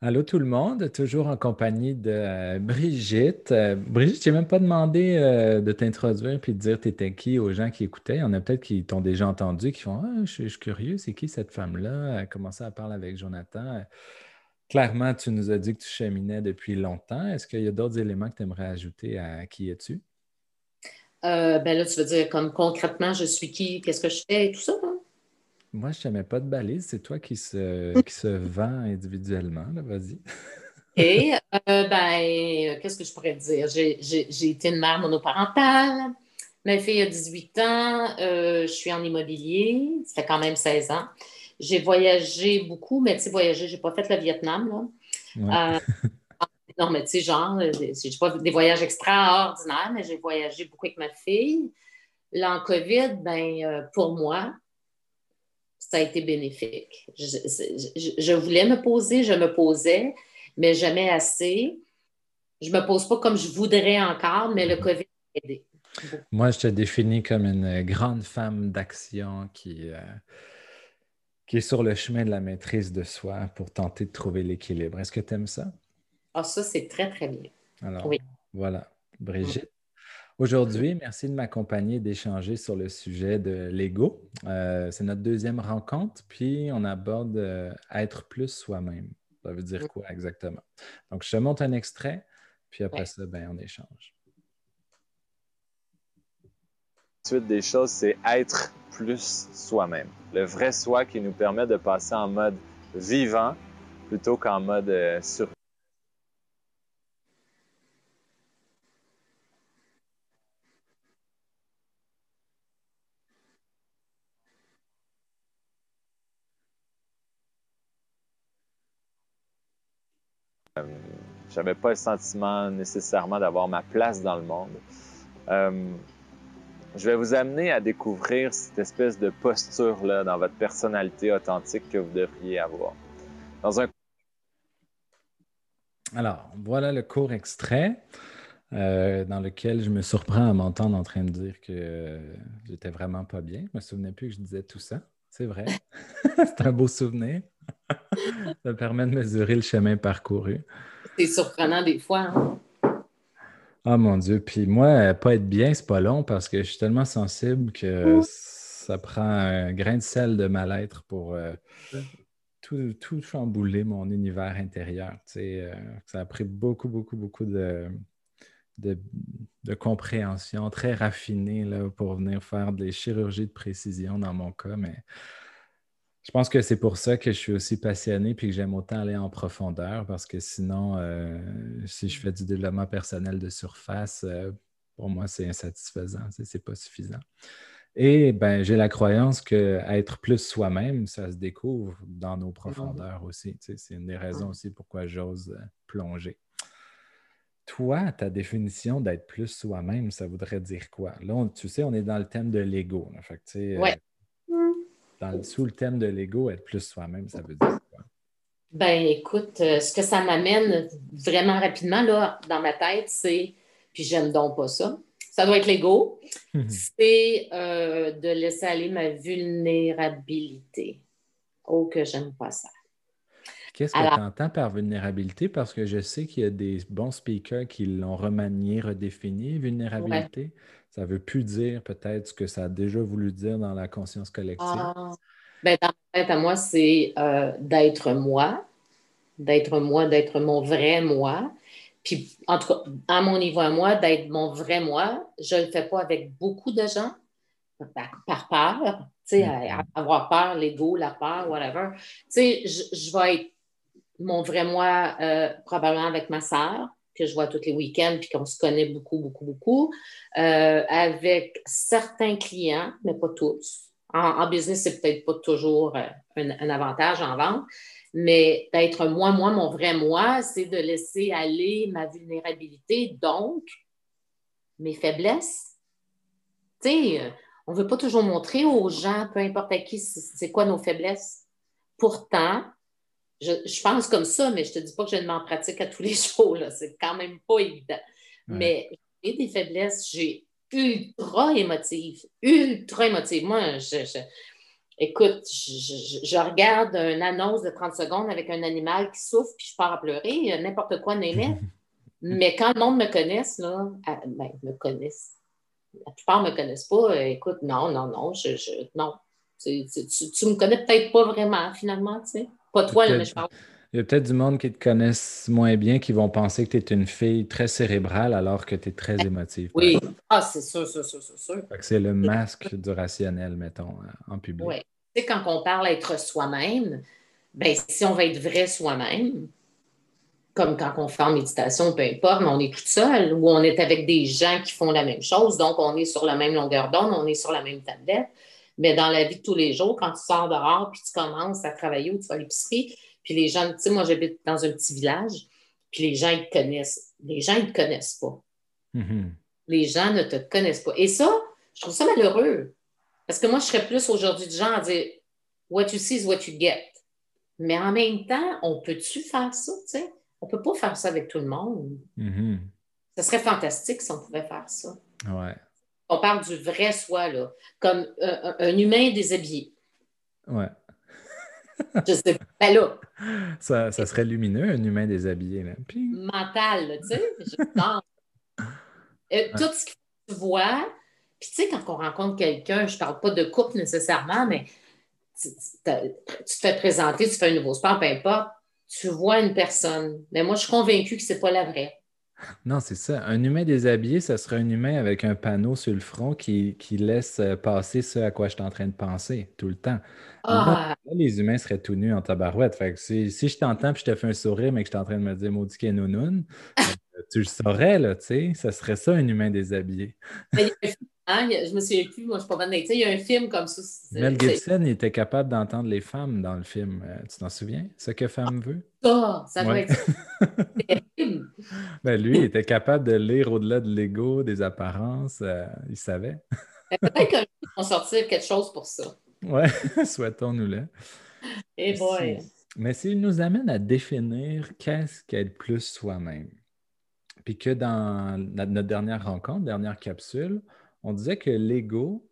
Allô tout le monde, toujours en compagnie de Brigitte. Brigitte, je t'ai même pas demandé de t'introduire puis de dire t'étais qui aux gens qui écoutaient. Il y en a peut-être qui t'ont déjà entendu, qui font Ah, je suis curieux, c'est qui cette femme-là? Elle a commencé à parler avec Jonathan. Clairement, tu nous as dit que tu cheminais depuis longtemps. Est-ce qu'il y a d'autres éléments que tu aimerais ajouter à qui es-tu? Ben là, tu veux dire comme concrètement, je suis qui, qu'est-ce que je fais et tout ça, hein? Moi, je ne te mets pas de balise, c'est toi qui se vend individuellement, là, vas-y. Et qu'est-ce que je pourrais te dire? J'ai été une mère monoparentale. Ma fille a 18 ans. Je suis en immobilier. Ça fait quand même 16 ans. J'ai voyagé beaucoup, mais tu sais, voyager, j'ai pas fait le Vietnam, Ouais. là. Non, mais tu sais, genre, j'ai pas des voyages extraordinaires, mais j'ai voyagé beaucoup avec ma fille. Là, en COVID, pour moi, ça a été bénéfique. Je voulais me poser, je me posais, mais jamais assez. Je me pose pas comme je voudrais encore, mais le COVID a aidé beaucoup. Moi, je te définis comme une grande femme d'action qui est sur le chemin de la maîtrise de soi pour tenter de trouver l'équilibre. Est-ce que tu aimes ça? Ah, ça, c'est très, très bien. Alors, Oui. voilà. Brigitte, aujourd'hui, merci de m'accompagner, d'échanger sur le sujet de l'ego. C'est notre deuxième rencontre, puis on aborde être plus soi-même. Ça veut dire quoi exactement? Donc, je te montre un extrait, puis après Ouais. ça, ben, on échange. Suite des choses, c'est être plus soi-même. Le vrai soi qui nous permet de passer en mode vivant plutôt qu'en mode survie. J'avais pas le sentiment nécessairement d'avoir ma place dans le monde. Euh, je vais vous amener à découvrir cette espèce de posture-là dans votre personnalité authentique que vous devriez avoir. Dans un Alors, voilà le court extrait. Dans lequel je me surprends à m'entendre en train de dire que j'étais vraiment pas bien. Je me souvenais plus que je disais tout ça. C'est vrai. C'est un beau souvenir. Ça permet de mesurer le chemin parcouru. C'est surprenant des fois, hein? Ah mon Dieu. Puis moi, pas être bien, c'est pas long parce que je suis tellement sensible que ça prend un grain de sel de mal-être pour tout chambouler mon univers intérieur. Tu sais, ça a pris beaucoup, beaucoup, beaucoup de, de compréhension très raffinée là, pour venir faire des chirurgies de précision dans mon cas, mais je pense que c'est pour ça que je suis aussi passionné et que j'aime autant aller en profondeur parce que sinon, si je fais du développement personnel de surface, pour moi, c'est insatisfaisant, tu sais, c'est pas suffisant. Et ben, j'ai la croyance que être plus soi-même, ça se découvre dans nos Mhm. profondeurs aussi. Tu sais, c'est une des raisons aussi pourquoi j'ose plonger. Toi, ta définition d'être plus soi-même, ça voudrait dire quoi? Là, tu sais, on est dans le thème de l'ego. Là. Fait que, tu sais, Ouais. sous le thème de l'ego, être plus soi-même, ça veut dire quoi? Ben, écoute, ce que ça m'amène vraiment rapidement là, dans ma tête, c'est, puis j'aime donc pas ça, ça doit être l'ego, c'est de laisser aller ma vulnérabilité. Oh, que j'aime pas ça. Puis qu'est-ce que tu Alors, entends par vulnérabilité? Parce que je sais qu'il y a des bons speakers qui l'ont remanié, redéfini, ouais. vulnérabilité. Ça ne veut plus dire peut-être ce que ça a déjà voulu dire dans la conscience collective. Ah, ben, dans ma tête à moi, c'est d'être moi, d'être mon vrai moi. Puis, en tout cas, à mon niveau à moi, d'être mon vrai moi, je ne le fais pas avec beaucoup de gens par peur, tu sais, Mhm. avoir peur, l'ego, la peur, whatever. Tu sais, je vais être mon vrai moi probablement avec ma sœur, que je vois tous les week-ends, puis qu'on se connaît beaucoup, beaucoup, beaucoup, avec certains clients, mais pas tous. En business, c'est peut-être pas toujours un avantage en vente, mais d'être moi, mon vrai moi, c'est de laisser aller ma vulnérabilité, donc mes faiblesses. Tu sais, on ne veut pas toujours montrer aux gens, peu importe à qui, c'est quoi nos faiblesses. Pourtant, je pense comme ça, mais je ne te dis pas que je le mets en pratique à tous les jours, là. C'est quand même pas évident. Ouais. Mais j'ai des faiblesses, j'ai ultra émotive, ultra émotive. Moi, Écoute, je regarde une annonce de 30 secondes avec un animal qui souffre, puis je pars à pleurer, n'importe quoi, n'importe. Mais quand le monde me connaisse, là, me connaissent. La plupart ne me connaissent pas. Écoute, non, non. Tu me connais peut-être pas vraiment, finalement, tu sais. Pas toi, là, mais je parle. Il y a peut-être du monde qui te connaissent moins bien, qui vont penser que tu es une fille très cérébrale alors que tu es très émotive. Oui. Ah, c'est sûr. Fait que c'est le masque du rationnel, mettons, en public. Oui. Tu sais, quand on parle être soi-même, ben si on va être vrai soi-même, comme quand on fait en méditation, peu importe, mais on est tout seul ou on est avec des gens qui font la même chose, donc on est sur la même longueur d'onde, on est sur la même tablette. Mais dans la vie de tous les jours, quand tu sors dehors puis tu commences à travailler ou tu vas à l'épicerie, puis les gens, tu sais, moi j'habite dans un petit village, puis les gens, ils te connaissent. Les gens, ils ne te connaissent pas. Mm-hmm. Les gens ne te connaissent pas. Et ça, je trouve ça malheureux. Parce que moi, je serais plus aujourd'hui du genre à dire what you see is what you get. Mais en même temps, on peut-tu faire ça, tu sais? On ne peut pas faire ça avec tout le monde. Mm-hmm. Ce serait fantastique si on pouvait faire ça. Ouais. On parle du vrai soi, là, comme un humain déshabillé. Ouais. Je sais pas, ben là. Ça serait lumineux, un humain déshabillé. Là. Puis... Mental, là, tu sais. Tout ce que tu vois, puis tu sais, quand on rencontre quelqu'un, je ne parle pas de couple nécessairement, mais tu te fais présenter, tu fais un nouveau sport, peu importe, tu vois une personne. Mais moi, je suis convaincue que ce n'est pas la vraie. Non, c'est ça. Un humain déshabillé, ça serait un humain avec un panneau sur le front qui laisse passer ce à quoi je suis en train de penser tout le temps. Ah, Là, les humains seraient tout nus en tabarouette. Fait que si je t'entends et je te fais un sourire, mais que je suis en train de me dire maudit qu'est nounoun, tu le saurais, là, tu sais. Ça serait ça, un humain déshabillé. il y a un film, hein, je me souviens plus, moi, je ne suis pas bonne. Tu sais, il y a un film comme ça. Mel Gibson, il était capable d'entendre les femmes dans le film. Tu t'en souviens? Ce que femme veut? Ça doit Ouais. être terrible. Ben, lui, il était capable de lire au-delà de l'ego, des apparences. Il savait. Peut-être qu'un jour, ils vont sortir quelque chose pour ça. Ouais, souhaitons-nous-le. Eh boy. Mais s'il nous amène à définir qu'est-ce qu'être plus soi-même, puis que dans notre dernière rencontre, dernière capsule, on disait que l'ego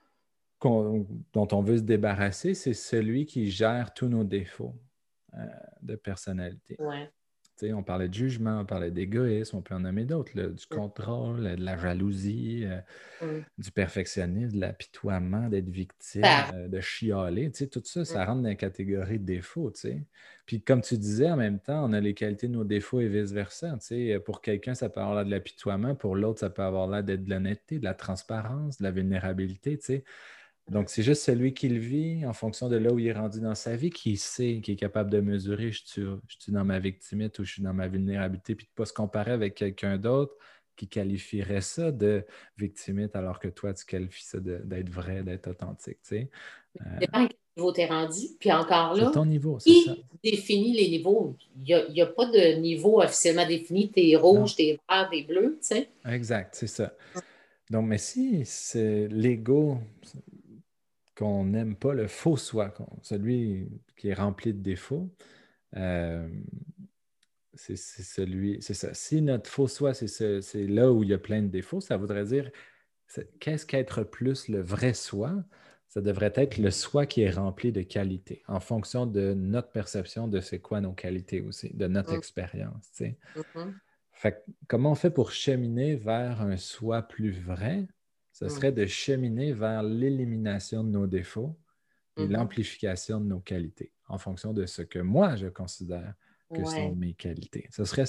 dont on veut se débarrasser, c'est celui qui gère tous nos défauts euh, de personnalité. Ouais. Tu sais, on parlait de jugement, on parlait d'égoïsme, on peut en nommer d'autres, là, du contrôle, de la jalousie, du perfectionnisme, de l'apitoiement, d'être victime, de chialer. Tu sais, tout ça, ça rentre dans la catégorie de défauts. Tu sais. Puis comme tu disais, en même temps, on a les qualités de nos défauts et vice-versa. Tu sais. Pour quelqu'un, ça peut avoir l'air de l'apitoiement, pour l'autre, ça peut avoir l'air d'être de l'honnêteté, de la transparence, de la vulnérabilité. Tu sais. Donc, c'est juste celui qui le vit en fonction de là où il est rendu dans sa vie, qui sait, qui est capable de mesurer, je suis dans ma victimite ou je suis dans ma vulnérabilité, puis de ne pas se comparer avec quelqu'un d'autre qui qualifierait ça de victimite, alors que toi, tu qualifies ça d'être vrai, d'être authentique. Tu sais. Dépend à quel niveau tu es rendu. Puis encore C'est là, ton niveau, c'est ça. qui définit les niveaux? Il n'y a pas de niveau officiellement défini. T'es rouge, t'es vert, t'es bleu, tu sais. Exact, c'est ça. Donc, mais si c'est l'ego qu'on n'aime pas, le faux soi, celui qui est rempli de défauts, euh, c'est ça. Si notre faux soi, c'est là où il y a plein de défauts, ça voudrait dire qu'est-ce qu'être plus le vrai soi? Ça devrait être le soi qui est rempli de qualités, en fonction de notre perception de c'est quoi nos qualités aussi, de notre expérience. Tu sais. Fait que, comment on fait pour cheminer vers un soi plus vrai? Ce serait de cheminer vers l'élimination de nos défauts et l'amplification de nos qualités, en fonction de ce que moi je considère que sont mes qualités. Ce serait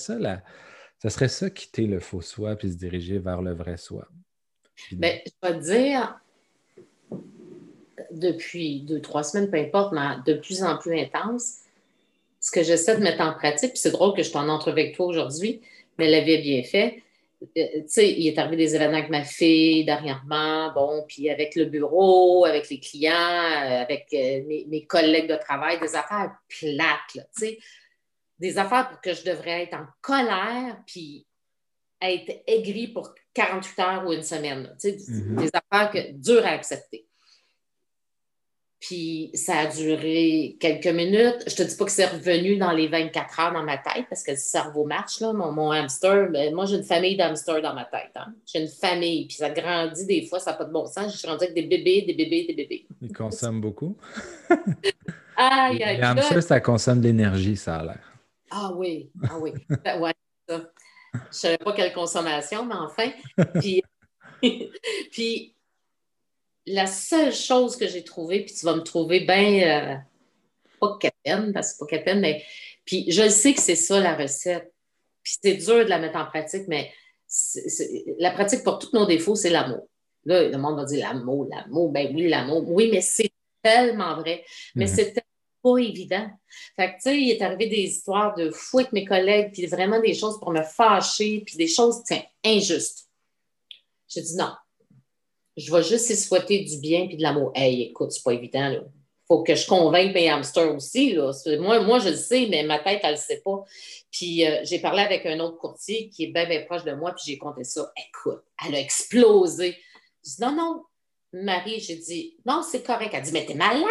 ça quitter le faux soi puis se diriger vers le vrai soi. Bien, je vais te dire, depuis 2, 3 semaines, peu importe, mais de plus en plus intense, ce que j'essaie de mettre en pratique, puis c'est drôle que je t'en entre avec toi aujourd'hui, mais elle avait bien fait. Tu sais, il est arrivé des événements avec ma fille dernièrement, bon, puis avec le bureau, avec les clients, avec mes collègues de travail, des affaires plates, là, tu sais, des affaires pour que je devrais être en colère, puis être aigri pour 48 heures ou une semaine, là, tu sais, des affaires dures à accepter. Puis ça a duré quelques minutes. Je te dis pas que c'est revenu dans les 24 heures dans ma tête parce que le cerveau marche, là. Mon hamster, ben, moi, j'ai une famille d'hamsters dans ma tête. Hein. J'ai une famille, puis ça grandit des fois, ça n'a pas de bon sens. Je suis rendue avec des bébés, des bébés, des bébés. Ils consomment beaucoup. Aïe, Les aïe, puis là, hamsters, ça consomme de l'énergie, ça a l'air. ah oui. Ben, ouais, ça. Je ne savais pas quelle consommation, mais enfin. Puis, puis la seule chose que j'ai trouvée, puis tu vas me trouver bien, pas capitaine, parce que c'est pas capitaine, mais puis je sais que c'est ça la recette. Puis c'est dur de la mettre en pratique, mais la pratique pour tous nos défauts, c'est l'amour. Là, le monde va dire l'amour, ben oui, l'amour. Oui, mais c'est tellement vrai. Mais Mhm. c'est tellement pas évident. Fait que, tu sais, il est arrivé des histoires de fou avec mes collègues, puis vraiment des choses pour me fâcher, puis des choses, tiens, injustes. J'ai dit non, je vais juste y souhaiter du bien puis de l'amour. Hey, écoute, c'est pas évident, là. Faut que je convainque mes hamsters aussi, là. Moi, je le sais, mais ma tête, elle le sait pas. Puis j'ai parlé avec un autre courtier qui est bien, bien proche de moi, puis j'ai compté ça. Écoute, elle a explosé. Je dis, non, Marie, j'ai dit, non, c'est correct. Elle dit, mais t'es malade.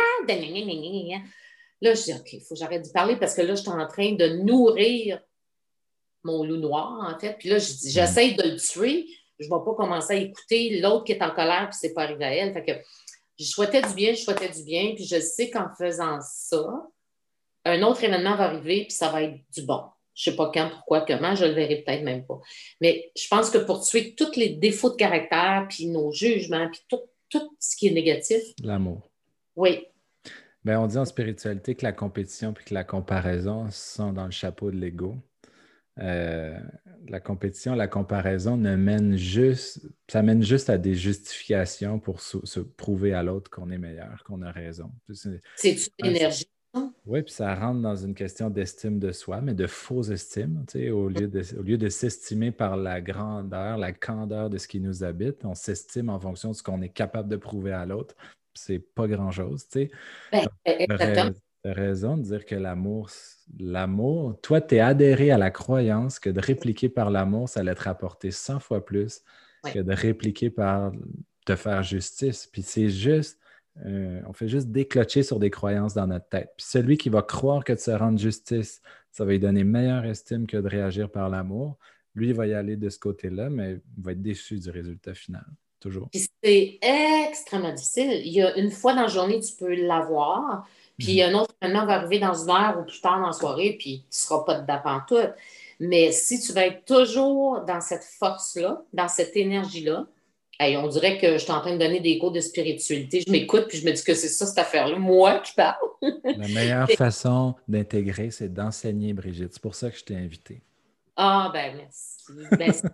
Là, je dis, OK, il faut que j'arrête d'y parler parce que là, je suis en train de nourrir mon loup noir, en fait. Puis là, je dis, Mhm. j'essaie de le tuer. Je ne vais pas commencer à écouter l'autre qui est en colère, puis c'est pas arrivé à elle. Fait que je souhaitais du bien, puis je sais qu'en faisant ça, un autre événement va arriver, puis ça va être du bon. Je ne sais pas quand, pourquoi, comment, je le verrai peut-être même pas. Mais je pense que pour tuer tous les défauts de caractère, puis nos jugements, puis tout ce qui est négatif, L'amour. oui, Ben, on dit en spiritualité que la compétition puis que la comparaison sont dans le chapeau de l'ego. Euh, la compétition, la comparaison ça mène juste à des justifications pour se prouver à l'autre qu'on est meilleur, qu'on a raison. c'est une Ouais, énergie. oui, puis ça rentre dans une question d'estime de soi, mais de fausse estime. Tu sais, au lieu de s'estimer par la grandeur, la candeur de ce qui nous habite, on s'estime en fonction de ce qu'on est capable de prouver à l'autre. C'est pas grand-chose. Tu sais. Ben, Donc, exactement. t'as raison de dire que l'amour, toi, tu es adhéré à la croyance que de répliquer par l'amour, ça allait te rapporter 100 fois plus Oui. que de répliquer par te faire justice. Puis c'est juste, on fait juste déclocher sur des croyances dans notre tête. Puis celui qui va croire que de se rendre justice, ça va lui donner meilleure estime que de réagir par l'amour. Lui, il va y aller de ce côté-là, mais il va être déçu du résultat final. Toujours. Puis c'est extrêmement difficile. Il y a une fois dans la journée, tu peux l'avoir, puis Mhm. un autre événement va arriver dans une heure ou plus tard dans la soirée, puis tu ne seras pas dedans pantoute. Mais si tu vas être toujours dans cette force-là, dans cette énergie-là, hey, on dirait que je suis en train de donner des cours de spiritualité. Je m'écoute, puis je me dis que c'est ça, cette affaire-là, moi qui parle. La meilleure façon d'intégrer, c'est d'enseigner, Brigitte. C'est pour ça que je t'ai invité. Ah, ben merci.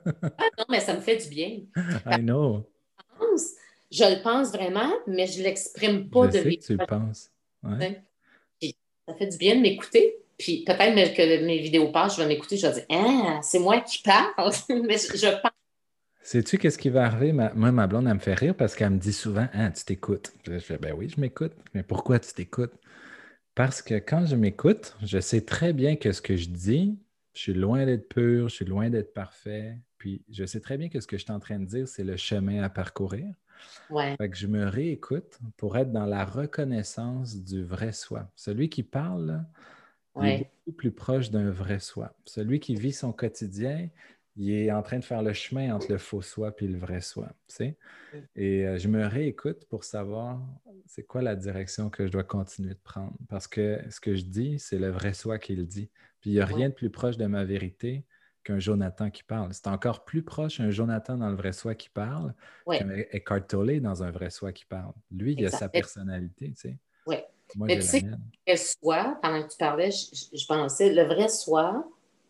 Ah non, mais ça me fait du bien. I know. Pense, je le pense vraiment, mais je ne l'exprime pas Je de sais vivre. que tu le penses. Ouais. Puis ça fait du bien de m'écouter. Puis peut-être que mes vidéos passent, je vais m'écouter, je vais dire, ah, c'est moi qui parle. Mais je pense. Sais-tu qu'est-ce qui va arriver? Moi, ma blonde, elle me fait rire parce qu'elle me dit souvent, ah, tu t'écoutes. Puis là, je fais, ben oui, je m'écoute. Mais pourquoi tu t'écoutes? Parce que quand je m'écoute, je sais très bien que ce que je dis, je suis loin d'être pur, je suis loin d'être parfait. Puis je sais très bien que ce que je suis en train de dire, c'est le chemin à parcourir. Ouais, Fait que je me réécoute pour être dans la reconnaissance du vrai soi. Celui qui parle, là, il est ouais. beaucoup plus proche d'un vrai soi. Celui qui vit son quotidien, il est en train de faire le chemin entre le faux soi et le vrai soi. Tu sais? Et je me réécoute pour savoir c'est quoi la direction que je dois continuer de prendre. Parce que ce que je dis, c'est le vrai soi qui le dit. Puis il n'y a Ouais, rien de plus proche de ma vérité qu'un Jonathan qui parle. C'est encore plus proche un Jonathan dans le vrai soi qui parle qu'un ouais, Eckhart Tolle dans un vrai soi qui parle. Lui, il a exact. sa personnalité, tu sais. Ouais. Moi, Mais j'ai tu la sais, mienne. le vrai soi, pendant que tu parlais, je pensais, le vrai soi,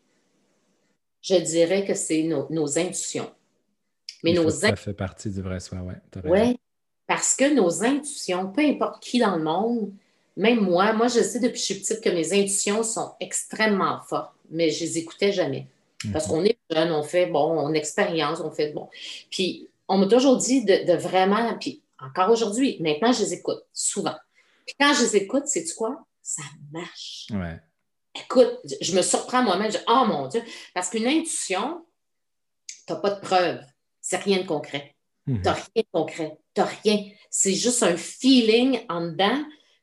je dirais que c'est nos intuitions. Mais Ça fait partie du vrai soi, ouais, tu as raison. ouais, parce que nos intuitions, peu importe qui dans le monde, même moi, je sais depuis que je suis petite que mes intuitions sont extrêmement fortes, mais je les écoutais jamais. Parce Mhm. qu'on est jeune, on fait, bon, on expérience, on fait, bon. Puis, on m'a toujours dit de vraiment, puis encore aujourd'hui, maintenant, je les écoute souvent. Puis quand je les écoute, sais-tu quoi? Ça marche. Ouais. Écoute, je me surprends moi-même, je dis, oh mon Dieu, parce qu'une intuition, tu n'as pas de preuve, c'est rien de concret. Tu n'as Mhm. rien de concret. Tu n'as rien. C'est juste un feeling en dedans.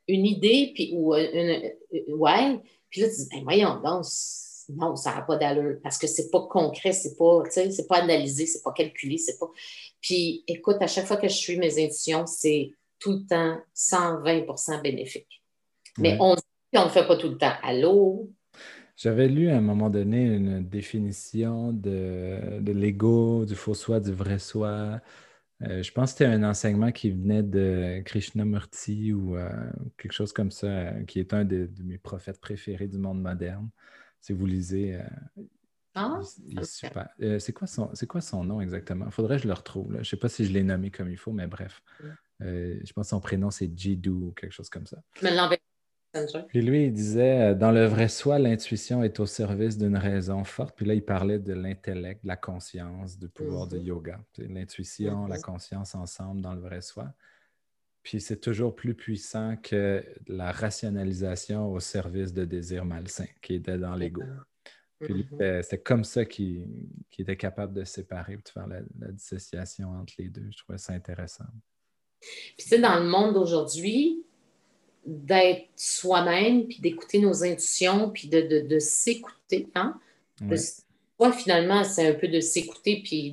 une idée, puis, ouais, puis là, tu dis, ben, voyons, donc, non, ça n'a pas d'allure, parce que c'est pas concret, c'est pas, tu sais, c'est pas analysé, c'est pas calculé, c'est pas... Puis, écoute, à chaque fois que je suis mes intuitions, c'est tout le temps 120% bénéfique. Mais Ouais. on dit qu'on ne le fait pas tout le temps. Allô? J'avais lu à un moment donné une définition de l'ego, du faux soi, du vrai soi. Je pense que c'était un enseignement qui venait de Krishnamurti ou quelque chose comme ça, qui est un de mes prophètes préférés du monde moderne. Si vous lisez, Ah, il ça est me fait. super. C'est quoi son nom exactement? Il faudrait que je le retrouve, là. Je ne sais pas si je l'ai nommé comme il faut, mais bref. Je pense que son prénom, c'est Jiddu ou quelque chose comme ça. Je me l'enverrai, Messenger. Puis lui, il disait, dans le vrai soi, l'intuition est au service d'une raison forte. Puis là, il parlait de l'intellect, de la conscience, du pouvoir du Mhm, yoga. Tu sais, l'intuition, la mhm. conscience ensemble dans le vrai soi. Puis c'est toujours plus puissant que la rationalisation au service de désirs malsains qui était dans l'ego. Puis lui, Mhm. c'est comme ça qu'il était capable de séparer, de faire la dissociation entre les deux. Je trouvais ça intéressant. Puis, tu sais, dans le monde d'aujourd'hui, d'être soi-même, puis d'écouter nos intuitions, puis de s'écouter, hein? Ouais. Ouais, finalement, c'est un peu de s'écouter, puis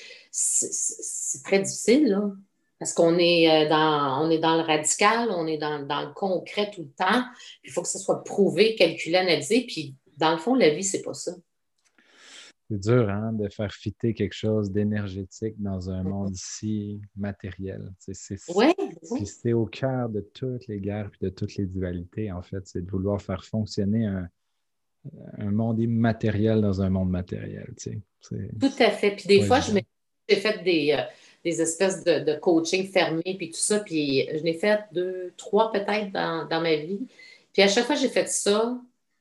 c'est très difficile, là. Parce qu'on est, on est dans le radical, on est dans le concret tout le temps. Il faut que ça soit prouvé, calculé, analysé. Puis, dans le fond, la vie, c'est pas ça. C'est dur, hein, de faire fitter quelque chose d'énergétique dans un monde si matériel. Oui, Puis oui. c'est au cœur de toutes les guerres et de toutes les dualités, en fait, c'est de vouloir faire fonctionner un monde immatériel dans un monde matériel. Tout à fait. Puis C'est des pas fois, évident. j'ai fait des espèces de coaching fermés, puis tout ça. Puis je l'ai fait deux, trois peut-être dans ma vie. Puis à chaque fois que j'ai fait ça,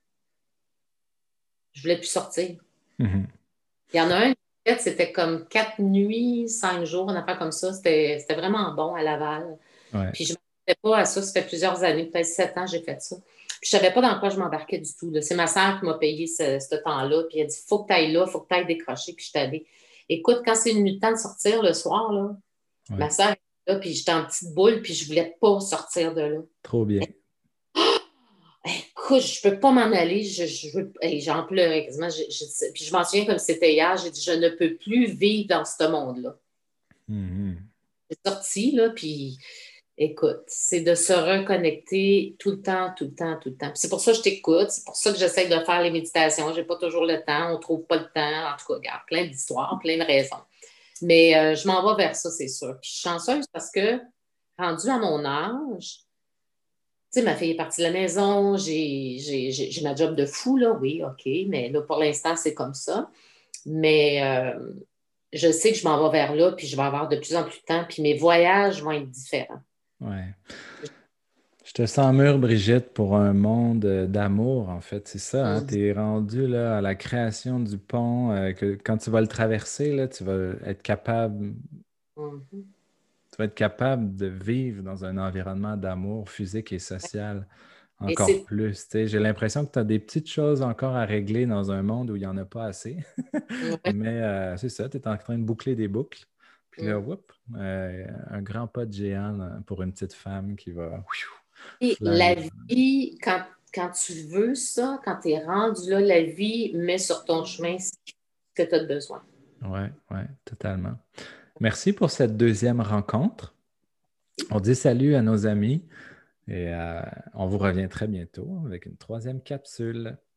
je voulais plus sortir. Mhm. Il y en a un, en fait, c'était comme 4 nuits, 5 jours, une affaire comme ça. C'était vraiment bon à Laval. Ouais. Puis je ne m'attendais pas à ça. Ça fait plusieurs années, peut-être 7 ans, j'ai fait ça. Puis je ne savais pas dans quoi je m'embarquais du tout, là. C'est ma sœur qui m'a payé ce temps-là. Puis elle a dit, faut que tu ailles là, faut que tu ailles décrocher. Puis je suis allée. Écoute, quand c'est venu le temps de sortir le soir, là, ma Ouais. sœur était là, puis j'étais en petite boule, puis je ne voulais pas sortir de là. Trop bien. Écoute, je ne peux pas m'en aller. Hey, j'en pleurais quasiment. Puis je m'en souviens comme c'était hier. J'ai dit, je ne peux plus vivre dans ce monde-là. Mhm. J'ai sorti, là, puis écoute, c'est de se reconnecter tout le temps, tout le temps, tout le temps. Puis c'est pour ça que je t'écoute. C'est pour ça que j'essaie de faire les méditations. Je n'ai pas toujours le temps. On ne trouve pas le temps. En tout cas, regarde, plein d'histoires, plein de raisons. Mais je m'en vais vers ça, c'est sûr. Puis je suis chanceuse parce que, rendue à mon âge, tu sais, ma fille est partie de la maison, j'ai ma job de fou, là, oui, OK, mais là, pour l'instant, c'est comme ça. Mais je sais que je m'en vais vers là, puis je vais avoir de plus en plus de temps, puis mes voyages vont être différents. Ouais. Je te sens mûre, Brigitte, pour un monde d'amour, en fait. C'est ça, hein? Mhm. Tu es rendu là, à la création du pont, que quand tu vas le traverser, là, Mhm. tu vas être capable de vivre dans un environnement d'amour physique et social Et encore c'est plus. Tu sais, j'ai l'impression que tu as des petites choses encore à régler dans un monde où il n'y en a pas assez. ouais. Mais c'est ça, tu es en train de boucler des boucles. Puis là, Mhm. whoop, un grand pas de géant là, pour une petite femme qui va Et la fly. vie, quand tu veux ça, quand tu es rendu là, la vie met sur ton chemin ce que tu as besoin. Oui, oui, totalement. Merci pour cette deuxième rencontre. On dit salut à nos amis et on vous revient très bientôt avec une troisième capsule.